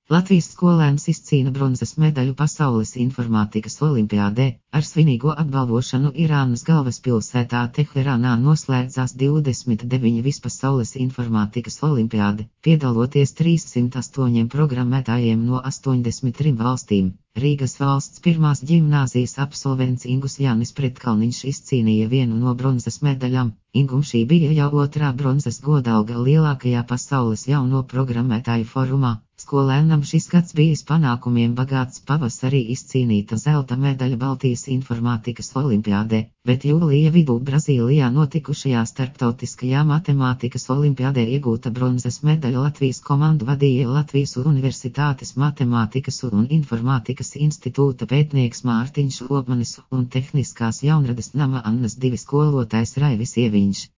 Latvijas skolēns izcīna bronzas medaļu pasaules informātikas olimpiādē. Ar svinīgo apbalvošanu Irānas galvaspilsētā Teherānā noslēdzās 29. vispasaules informātikas olimpiāde, piedaloties 308 programmētājiem no 83 valstīm. Rīgas valsts pirmās ģimnāzijas absolvents Ingus Jānis Pretkalniņš izcīnīja vienu no bronzas medaļām. Ingum šī bija jau otrā bronzas godalga lielākajā pasaules jauno programmētāju forumā. Skolēnam šis gads bijis panākumiem bagāts. Pavasarī izcīnīta zelta medaļa Baltijas informātikas olimpiādē, bet jūlija vidū Brazīlijā notikušajā starptautiskajā matemātikas olimpiādē iegūta bronzas medaļa Latvijas komandu vadīja Latvijas Universitātes Matemātikas un Informātikas institūta pētnieks Mārtiņš Obmanis un Tehniskās jaunradas nama Annas 2 skolotājs Raivis Ieviņš.